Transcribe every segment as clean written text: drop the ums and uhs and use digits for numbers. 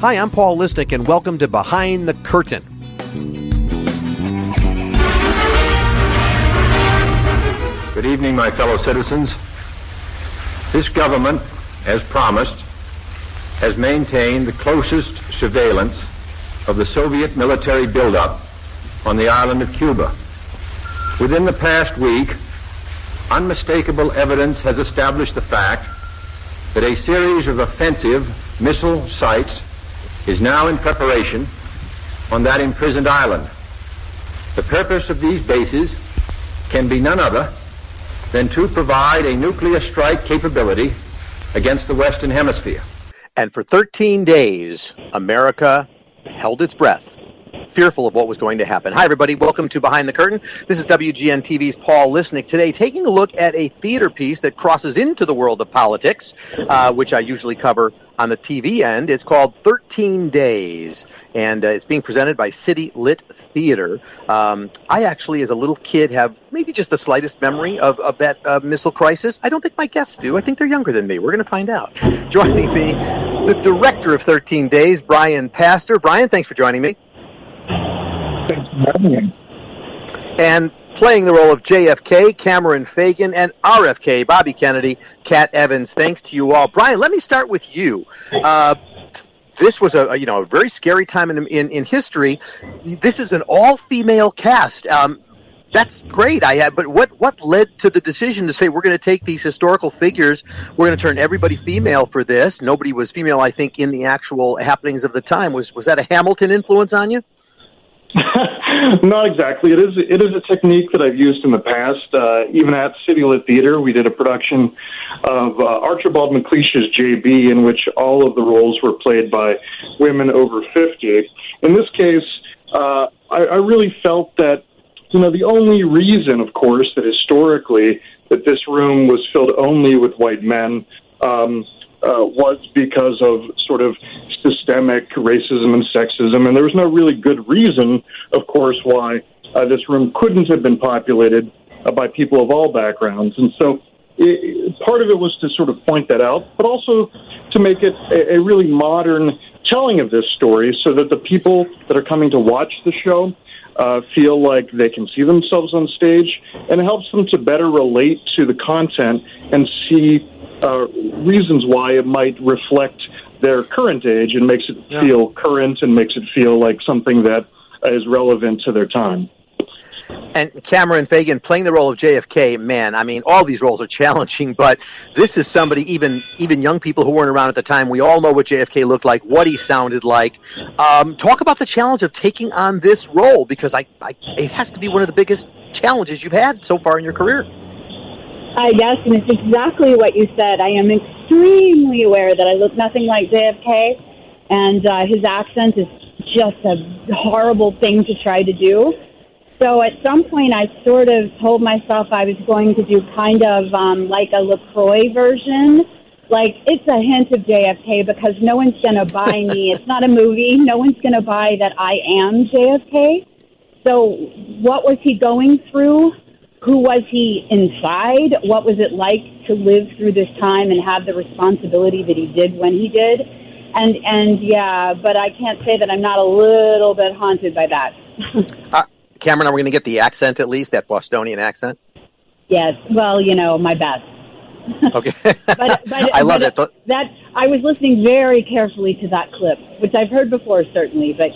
Hi, I'm Paul Lisnek, and welcome to Behind the Curtain. Good evening, my fellow citizens. This government, as promised, has maintained the closest surveillance of the Soviet military buildup on the island of Cuba. Within the past week, unmistakable evidence has established the fact that a series of offensive missile sites is now in preparation on that imprisoned island. The purpose of these bases can be none other than to provide a nuclear strike capability against the Western Hemisphere. And for 13 days, America held its breath, fearful of what was going to happen. Hi, everybody. Welcome to Behind the Curtain. This is WGN-TV's Paul Lisnek. Today, taking a look at a theater piece that crosses into the world of politics, which I usually cover on the TV end. It's called 13 Days, and it's being presented by City Lit Theater. I actually, as a little kid, have maybe just the slightest memory of that missile crisis. I don't think my guests do. I think they're younger than me. We're going to find out. Joining me, the director of 13 Days, Brian Pastor. Brian, thanks for joining me. Thanks for having me. And playing the role of JFK, Cameron Fagan, and RFK, Bobby Kennedy, Kat Evans. Thanks to you all. Brian, let me start with you. This was a very scary time in history. This is an all-female cast. That's great. But what led to the decision to say we're going to take these historical figures, we're going to turn everybody female for this? Nobody was female, I think, in the actual happenings of the time. Was that a Hamilton influence on you? Not exactly. It is a technique that I've used in the past. Even at City Lit Theater, we did a production of Archibald MacLeish's JB, in which all of the roles were played by women over 50. In this case, I really felt that, the only reason, of course, that historically that this room was filled only with white men was because of sort of systemic racism and sexism, and there was no really good reason, of course, why this room couldn't have been populated by people of all backgrounds. And so part of it was to sort of point that out, but also to make it a really modern telling of this story so that the people that are coming to watch the show feel like they can see themselves on stage, and it helps them to better relate to the content and see reasons why it might reflect their current age and makes it feel current and makes it feel like something that is relevant to their time. And Cameron Fagan playing the role of JFK, man, I mean, all these roles are challenging, but this is somebody, even young people who weren't around at the time, we all know what JFK looked like, what he sounded like. Talk about the challenge of taking on this role, because it has to be one of the biggest challenges you've had so far in your career. Yes, and it's exactly what you said. I am extremely aware that I look nothing like JFK, and his accent is just a horrible thing to try to do. So at some point, I sort of told myself I was going to do kind of like a LaCroix version. Like, it's a hint of JFK because no one's going to buy me. It's not a movie. No one's going to buy that I am JFK. So what was he going through? Who was he inside? What was it like to live through this time and have the responsibility that he did when he did? And yeah, but I can't say that I'm not a little bit haunted by that. Cameron, are we going to get the accent at least, that Bostonian accent? Yes, well, my best. Okay. but I love it. That I was listening very carefully to that clip, which I've heard before, certainly, but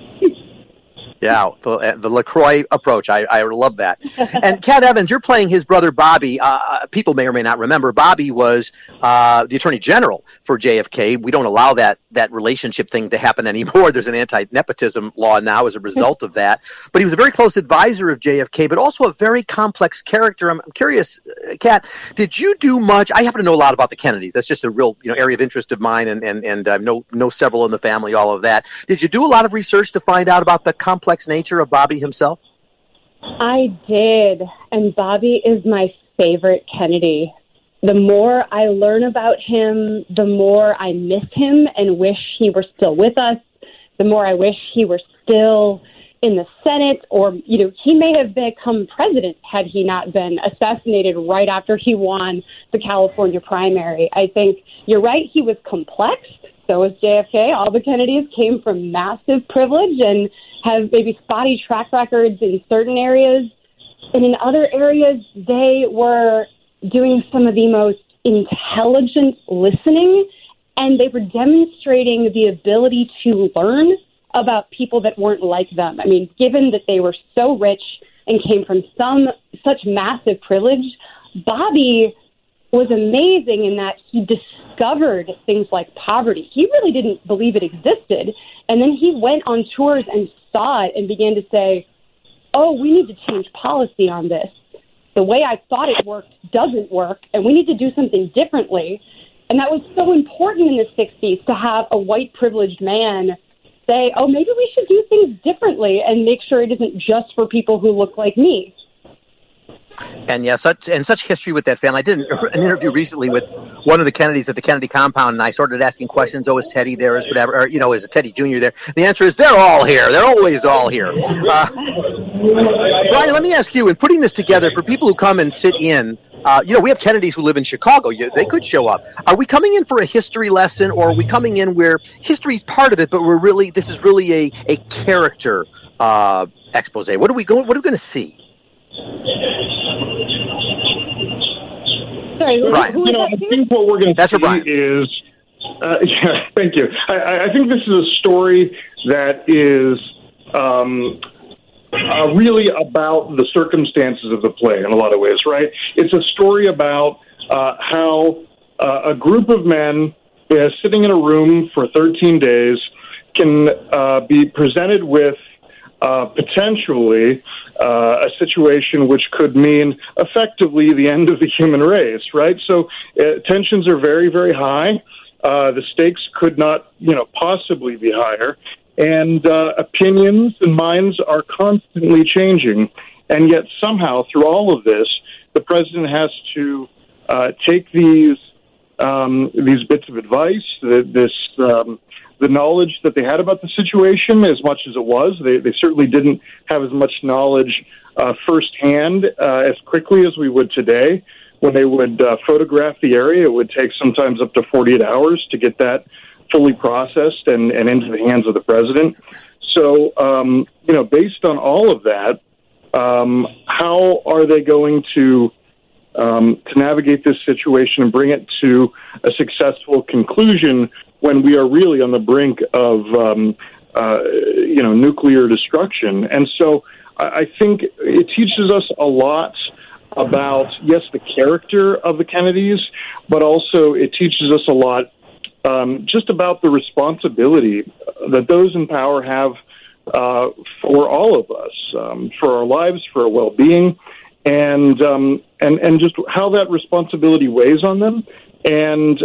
Yeah, the LaCroix approach. I love that. And Kat Evans, you're playing his brother Bobby. People may or may not remember, Bobby was the Attorney General for JFK. We don't allow that relationship thing to happen anymore. There's an anti-nepotism law now as a result of that. But he was a very close advisor of JFK, but also a very complex character. I'm curious, Kat, did you do much? I happen to know a lot about the Kennedys. That's just a real area of interest of mine, and I know several in the family, all of that. Did you do a lot of research to find out about the complex nature of Bobby himself? I did, and Bobby is my favorite Kennedy. The more I learn about him, the more I miss him and wish he were still with us, the more I wish he were still in the Senate, or, he may have become president had he not been assassinated right after he won the California primary. I think you're right, he was complex, So is JFK. All the Kennedys came from massive privilege and have maybe spotty track records in certain areas. And in other areas, they were doing some of the most intelligent listening, and they were demonstrating the ability to learn about people that weren't like them. I mean, given that they were so rich and came from such massive privilege, Bobby was amazing in that he discovered things like poverty. He really didn't believe it existed. And then he went on tours and saw it and began to say, oh, we need to change policy on this. The way I thought it worked doesn't work, and we need to do something differently. And that was so important in the 60s to have a white privileged man say, oh, maybe we should do things differently and make sure it isn't just for people who look like me. And yeah, such history with that family. I did an interview recently with one of the Kennedys at the Kennedy compound, and I started asking questions. Oh, is Teddy there? Is whatever? Or, is Teddy Jr. there? The answer is they're all here. They're always all here. Brian, let me ask you, in putting this together, for people who come and sit in, we have Kennedys who live in Chicago. They could show up. Are we coming in for a history lesson, or are we coming in where history is part of it, but this is really a character expose? What are we going to see? Sorry, I think what we're going to see is, thank you. I think this is a story that is really about the circumstances of the play in a lot of ways, right? It's a story about how a group of men sitting in a room for 13 days can be presented with potentially a situation which could mean effectively the end of the human race, right? So tensions are very, very high. The stakes could not, possibly be higher. And opinions and minds are constantly changing. And yet somehow through all of this, the president has to take these bits of advice, the knowledge that they had about the situation, as much as it was. They certainly didn't have as much knowledge firsthand as quickly as we would today. When they would photograph the area, it would take sometimes up to 48 hours to get that fully processed and into the hands of the president. So, based on all of that, how are they going to navigate this situation and bring it to a successful conclusion when we are really on the brink of, nuclear destruction? And so I think it teaches us a lot about, yes, the character of the Kennedys, but also it teaches us a lot just about the responsibility that those in power have for all of us, for our lives, for our well-being, and just how that responsibility weighs on them, and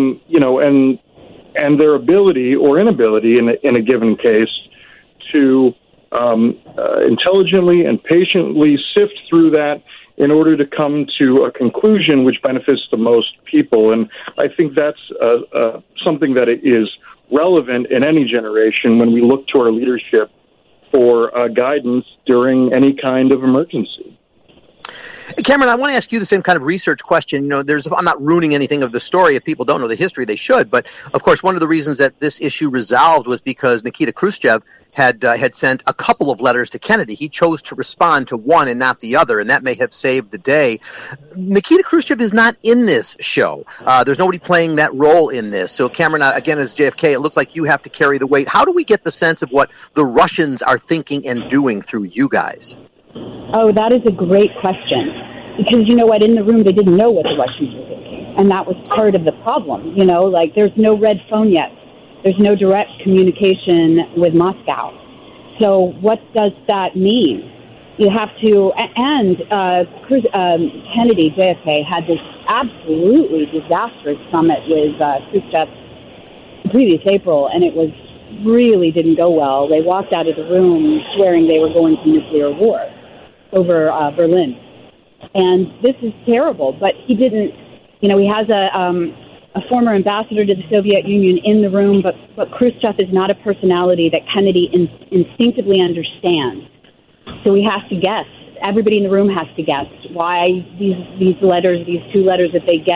their ability or inability in a given case to intelligently and patiently sift through that in order to come to a conclusion which benefits the most people. And I think that's something that is relevant in any generation when we look to our leadership for guidance during any kind of emergency. Cameron, I want to ask you the same kind of research question. I'm not ruining anything of the story. If people don't know the history, they should. But, of course, one of the reasons that this issue resolved was because Nikita Khrushchev had sent a couple of letters to Kennedy. He chose to respond to one and not the other, and that may have saved the day. Nikita Khrushchev is not in this show. There's nobody playing that role in this. So, Cameron, again, as JFK, it looks like you have to carry the weight. How do we get the sense of what the Russians are thinking and doing through you guys? Oh, that is a great question. Because you know what? In the room, they didn't know what the Russians were thinking. And that was part of the problem. There's no red phone yet. There's no direct communication with Moscow. So what does that mean? You have to, and Kennedy, JFK, had this absolutely disastrous summit with Khrushchev the previous April, and it really didn't go well. They walked out of the room swearing they were going to nuclear war over Berlin. And this is terrible, but he didn't, he has a former ambassador to the Soviet Union in the room, but Khrushchev is not a personality that Kennedy instinctively understands. So he has to guess. Everybody in the room has to guess why these two letters that they get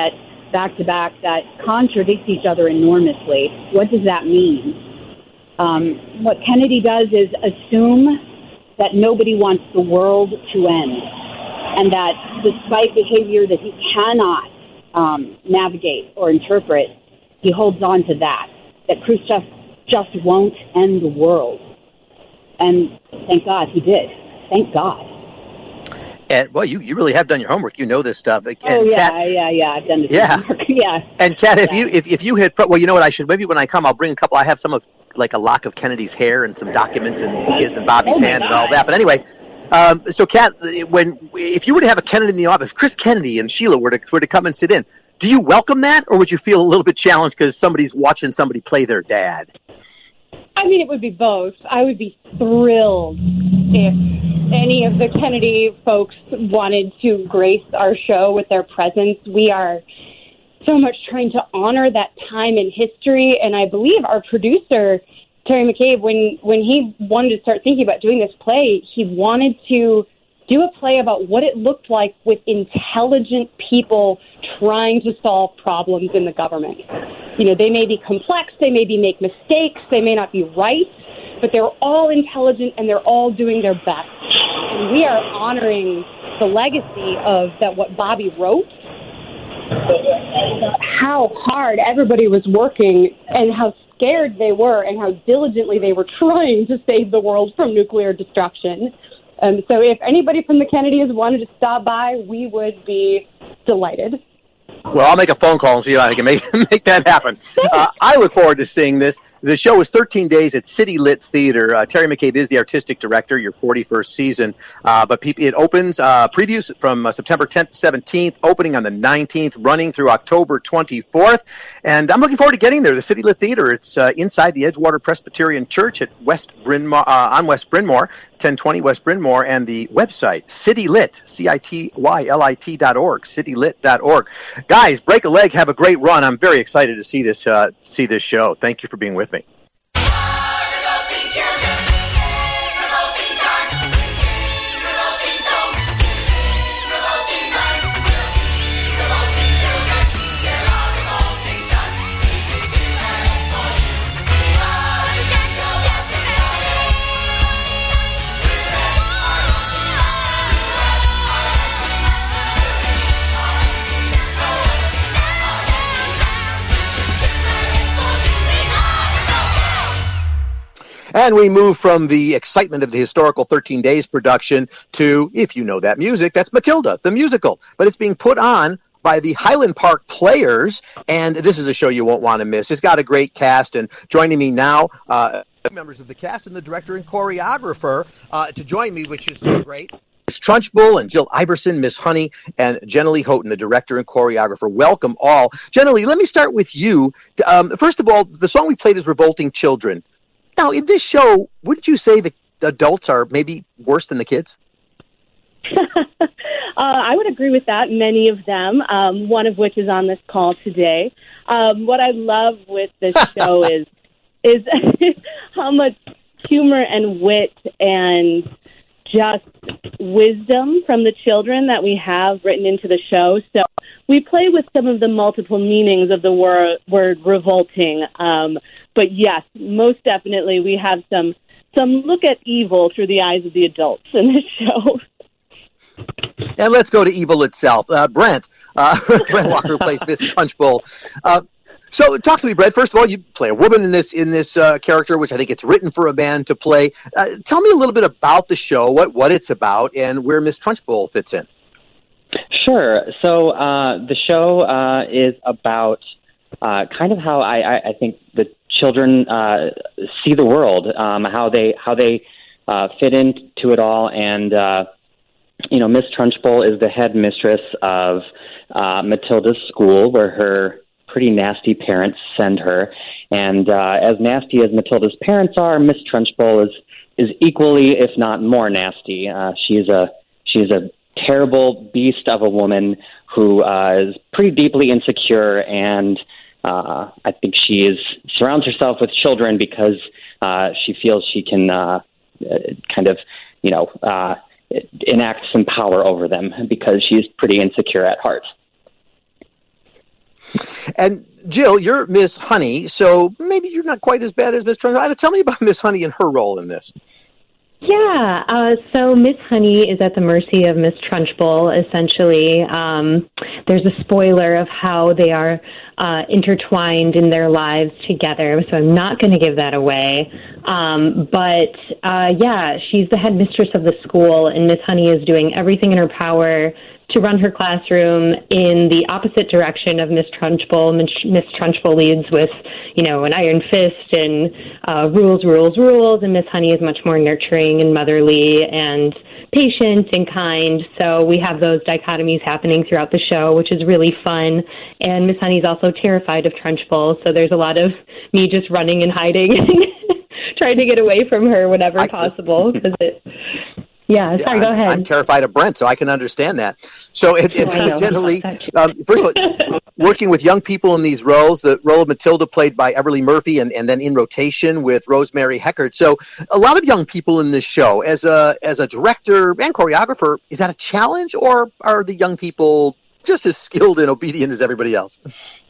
back to back that contradict each other enormously. What does that mean? What Kennedy does is assume that nobody wants the world to end, and that despite behavior that he cannot navigate or interpret, he holds on to that Khrushchev just won't end the world. And thank God he did. Thank God. And well, you really have done your homework. You know this stuff. And Kat, I've done this homework. Yeah. And Kat, if you had, well, you know what? I should maybe when I come, I'll bring a couple. I have some of like a lock of Kennedy's hair and some documents in his and Bobby's hand and all that. But anyway, so Kat, if you were to have a Kennedy in the office, Chris Kennedy and Sheila were to come and sit in, do you welcome that, or would you feel a little bit challenged because somebody's watching somebody play their dad? I mean, it would be both. I would be thrilled if any of the Kennedy folks wanted to grace our show with their presence. We are so much trying to honor that time in history, and I believe our producer, Terry McCabe, when he wanted to start thinking about doing this play, he wanted to do a play about what it looked like with intelligent people trying to solve problems in the government. You know, they may be complex, they may make mistakes, they may not be right, but they're all intelligent and they're all doing their best. And we are honoring the legacy of that what Bobby wrote, how hard everybody was working and how scared they were and how diligently they were trying to save the world from nuclear destruction. So if anybody from the Kennedys wanted to stop by, we would be delighted. Well, I'll make a phone call and see if I can make that happen. I look forward to seeing this. The show is 13 days at City Lit Theater. Terry McCabe is the artistic director, your 41st season. But it opens, previews from September 10th to 17th, opening on the 19th, running through October 24th. And I'm looking forward to getting there. The City Lit Theater, it's inside the Edgewater Presbyterian Church at West Bryn Mawr, on West Bryn Mawr, 1020 West Bryn Mawr, and the website, citylit, citylit.org, citylit.org. Guys, break a leg, have a great run. I'm very excited to see this show. Thank you for being with me. And we move from the excitement of the historical 13 Days production to, if you know that music, that's Matilda, the musical. But it's being put on by the Highland Park Players, and this is a show you won't want to miss. It's got a great cast, and joining me now, members of the cast and the director and choreographer to join me, which is so great. Miss Trunchbull and Jill Iverson, Miss Honey, and Jenna Lee Houghton, the director and choreographer. Welcome all. Jenna Lee, let me start with you. First of all, the song we played is Revolting Children. Now, in this show, wouldn't you say the adults are maybe worse than the kids? I would agree with that, many of them, one of which is on this call today. What I love with this show is how much humor and wit and just wisdom from the children that we have written into the show. So we play with some of the multiple meanings of the word revolting. But yes, most definitely we have some look at evil through the eyes of the adults in this show. And let's go to evil itself. Brent Walker plays Miss Trunchbull. So talk to me, Brent. First of all, you play a woman in this character, which I think it's written for a man to play. Tell me a little bit about the show, what it's about, and where Miss Trunchbull fits in. Sure. So the show is about kind of how I think the children see the world, how they fit into it all, and Miss Trunchbull is the head mistress of Matilda's school, where her pretty nasty parents send her. And as nasty as Matilda's parents are, Miss Trunchbull is equally, if not more, nasty. She's a terrible beast of a woman who is pretty deeply insecure, and I think she surrounds herself with children because she feels she can enact some power over them because she's pretty insecure at heart. And Jill, you're Miss Honey, so maybe you're not quite as bad as Miss Trunchbull. Tell me about Miss Honey and her role in this. Yeah, so Miss Honey is at the mercy of Miss Trunchbull, essentially. There's a spoiler of how they are intertwined in their lives together, so I'm not going to give that away. Yeah, she's the headmistress of the school, and Miss Honey is doing everything in her power to run her classroom in the opposite direction of Miss Trunchbull. Miss Trunchbull leads with, an iron fist and rules, and Miss Honey is much more nurturing and motherly and patient and kind. So we have those dichotomies happening throughout the show, which is really fun. And Miss Honey's also terrified of Trunchbull, so there's a lot of me just running and hiding, trying to get away from her whenever possible. Yeah, sorry, go ahead. I'm terrified of Brent, so I can understand that. So it's generally, first of all, working with young people in these roles, the role of Matilda played by Everly Murphy and then in rotation with Rosemary Heckert. So a lot of young people in this show. As a director and choreographer, is that a challenge, or are the young people just as skilled and obedient as everybody else?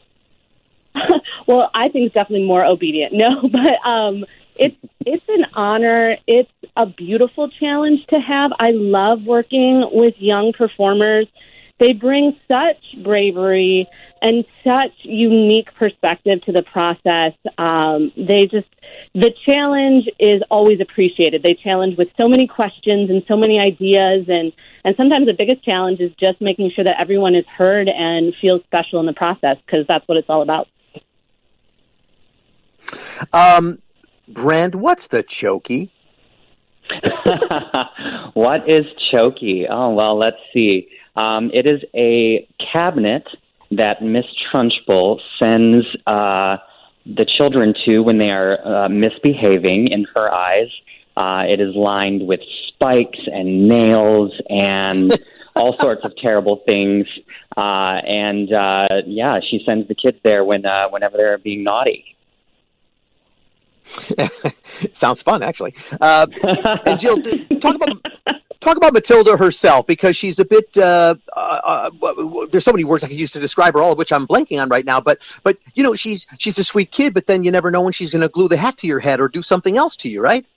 Well, I think it's definitely more obedient. No, but it's an honor. It's a beautiful challenge to have. I love working with young performers. They bring such bravery and such unique perspective to the process. The challenge is always appreciated. They challenge with so many questions and so many ideas, and sometimes the biggest challenge is just making sure that everyone is heard and feels special in the process, because that's what it's all about. Brent, what's the chokey? What is chokey? Oh, well, let's see. It is a cabinet that Miss Trunchbull sends the children to when they are misbehaving in her eyes. It is lined with spikes and nails and all sorts of terrible things. She sends the kids there whenever they're being naughty. Sounds fun, actually. And Jill, talk about Matilda herself, because she's a bit. There's so many words I could use to describe her, all of which I'm blanking on right now. But she's a sweet kid, but then you never know when she's going to glue the hat to your head or do something else to you, right?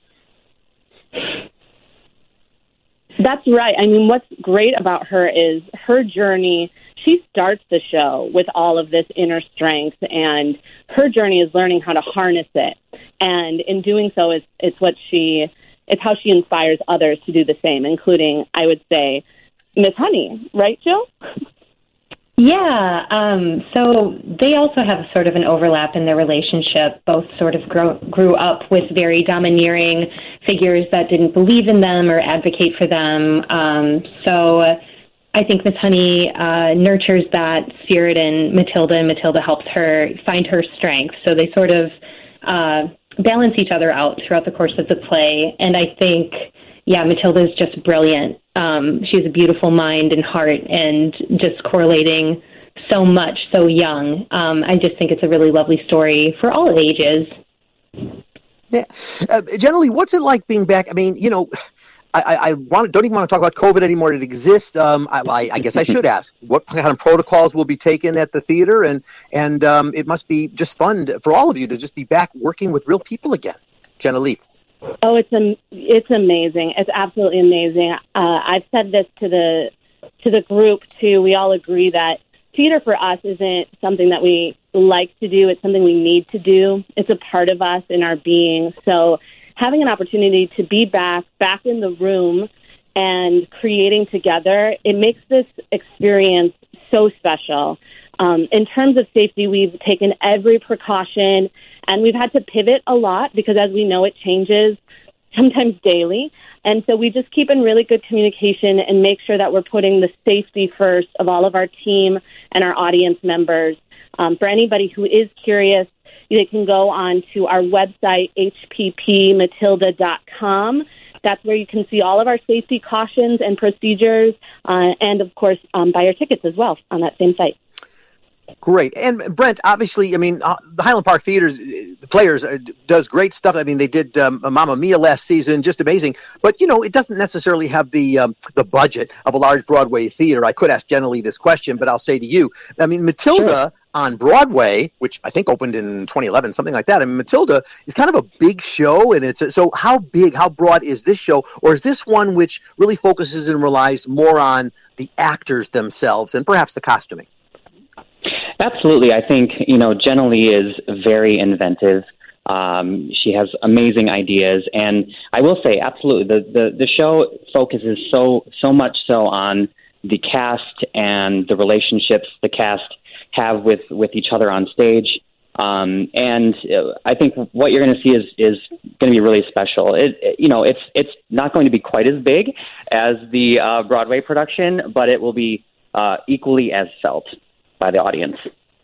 That's right. I mean, what's great about her is her journey. She starts the show with all of this inner strength, and her journey is learning how to harness it. And in doing so, it's how she inspires others to do the same, including, I would say, Miss Honey. Right, Jill? Yeah. So they also have sort of an overlap in their relationship. Both sort of grew up with very domineering figures that didn't believe in them or advocate for them. So I think Miss Honey nurtures that spirit in Matilda, and Matilda helps her find her strength. So they sort of balance each other out throughout the course of the play. And I think, Matilda is just brilliant. She has a beautiful mind and heart, and just correlating so much, so young. I just think it's a really lovely story for all ages. Yeah. Generally, what's it like being back? I mean, I don't even want to talk about COVID anymore. It exists. I guess I should ask what kind of protocols will be taken at the theater, and it must be just fun for all of you to just be back working with real people again. Jenna Leaf. Oh, it's amazing. It's absolutely amazing. I've said this to the group too. We all agree that theater for us isn't something that we like to do. It's something we need to do. It's a part of us in our being. So having an opportunity to be back in the room and creating together, it makes this experience so special. In terms of safety, we've taken every precaution, and we've had to pivot a lot because, as we know, it changes sometimes daily. And so we just keep in really good communication and make sure that we're putting the safety first of all of our team and our audience members. For anybody who is curious, they can go on to our website, hppmatilda.com. That's where you can see all of our safety cautions and procedures, and, of course, buy your tickets as well on that same site. Great. And Brent, obviously, I mean, the Highland Park Theater's Players does great stuff. I mean, they did Mamma Mia last season, just amazing. But, it doesn't necessarily have the budget of a large Broadway theater. I could ask Jenna Lee this question, but I'll say to you, I mean, Matilda, on Broadway, which I think opened in 2011, something like that. I mean, Matilda is kind of a big show, and so how broad is this show, or is this one which really focuses and relies more on the actors themselves and perhaps the costuming? Absolutely. I think, Jenna Lee is very inventive. She has amazing ideas, and I will say, absolutely, the show focuses so much so on the cast and the relationships the cast have with each other on stage. And I think what you're going to see is going to be really special. It's not going to be quite as big as the Broadway production, but it will be equally as felt by the audience.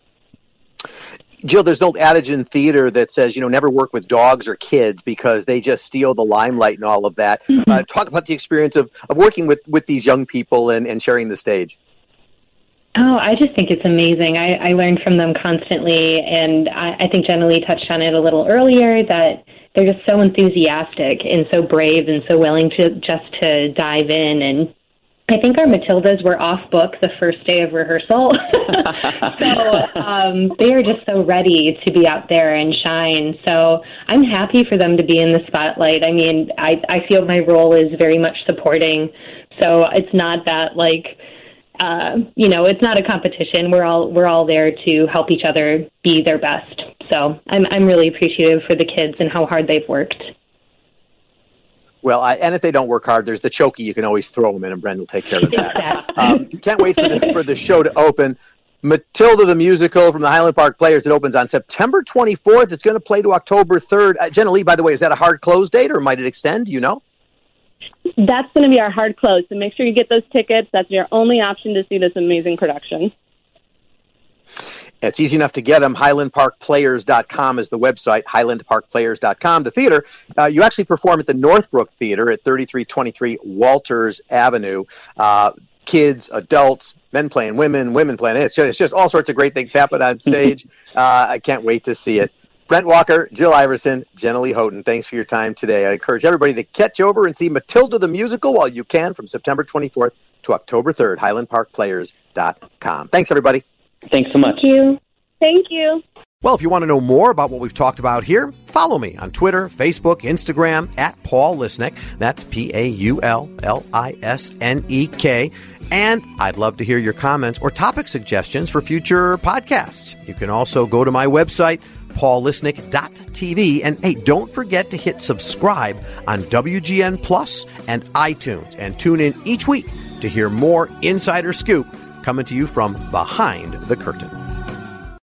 Jill, there's no adage in theater that says, never work with dogs or kids because they just steal the limelight and all of that. Mm-hmm. Talk about the experience of working with these young people and sharing the stage. Oh, I just think it's amazing. I learn from them constantly, and I think Jenna Lee touched on it a little earlier, that they're just so enthusiastic and so brave and so willing to dive in. And I think our Matildas were off book the first day of rehearsal. So they are just so ready to be out there and shine. So I'm happy for them to be in the spotlight. I mean, I feel my role is very much supporting. So it's not that it's not a competition. We're all there to help each other be their best. So I'm really appreciative for the kids and how hard they've worked. Well, and if they don't work hard, there's the chokey you can always throw them in, and Bren will take care of that. Can't wait for the show to open. Matilda the Musical from the Highland Park Players. It opens on September 24th. It's going to play to October 3rd. Jenna Lee, by the way, is that a hard close date, or might it extend? Do you know? That's going to be our hard close, so make sure you get those tickets. That's your only option to see this amazing production. It's easy enough to get them. HighlandParkPlayers.com is the website, HighlandParkPlayers.com. The theater, you actually perform at the Northbrook Theater at 3323 Walters Avenue. Kids, adults, men playing women playing. It's just all sorts of great things happen on stage. I can't wait to see it. Brent Walker, Jill Iverson, Jenna Lee Houghton, thanks for your time today. I encourage everybody to catch over and see Matilda the Musical while you can from September 24th to October 3rd, HighlandParkPlayers.com. Thanks, everybody. Thanks so much. Thank you. Well, if you want to know more about what we've talked about here, follow me on Twitter, Facebook, Instagram, at Paul Lisnek. That's PaulLisnek. And I'd love to hear your comments or topic suggestions for future podcasts. You can also go to my website, paullisnek.tv. And hey, don't forget to hit subscribe on WGN Plus and iTunes. And tune in each week to hear more insider scoop coming to you from behind the curtain.